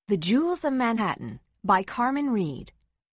The Jewels of Manhattan by Carmen Reed.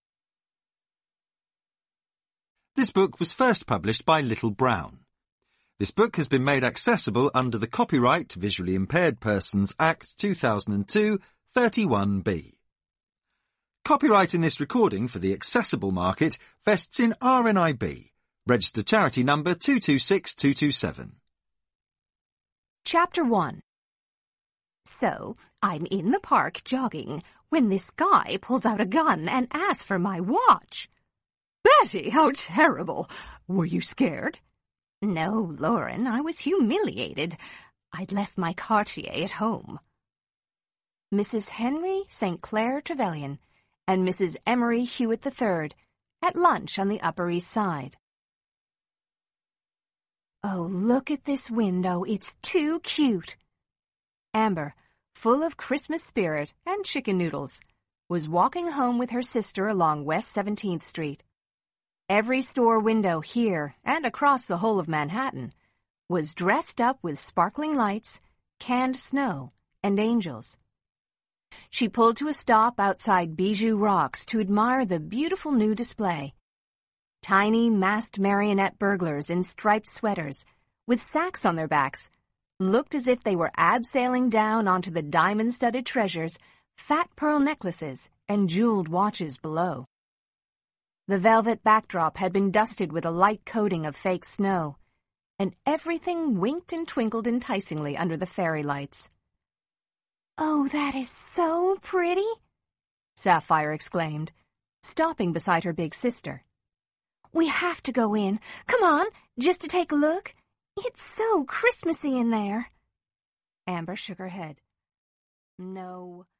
This book was first published by Little Brown. This book has been made accessible under the Copyright Visually Impaired Persons Act 2002, 31B. Copyright in this recording for the accessible market vests in RNIB, registered charity number 226227. Chapter 1. So, I'm in the park jogging when this guy pulls out a gun and asks for my watch. Betty, how terrible! Were you scared? No, Lauren, I was humiliated. I'd left my Cartier at home. Mrs. Henry St. Clair Trevelyan and Mrs. Emery Hewitt III at lunch on the Upper East Side. Oh, look at this window. It's too cute. Amber, full of Christmas spirit and chicken noodles, was walking home with her sister along West 17th Street. Every store window here and across the whole of Manhattan was dressed up with sparkling lights, canned snow, and angels. She pulled to a stop outside Bijou Rocks to admire the beautiful new display. Tiny masked marionette burglars in striped sweaters, with sacks on their backs, looked as if they were abseiling down onto the diamond-studded treasures, fat pearl necklaces, and jeweled watches below. The velvet backdrop had been dusted with a light coating of fake snow, and everything winked and twinkled enticingly under the fairy lights. "Oh, that is so pretty!" Sapphire exclaimed, stopping beside her big sister. "We have to go in. Come on, just to take a look. It's so Christmassy in there." Amber shook her head. "No."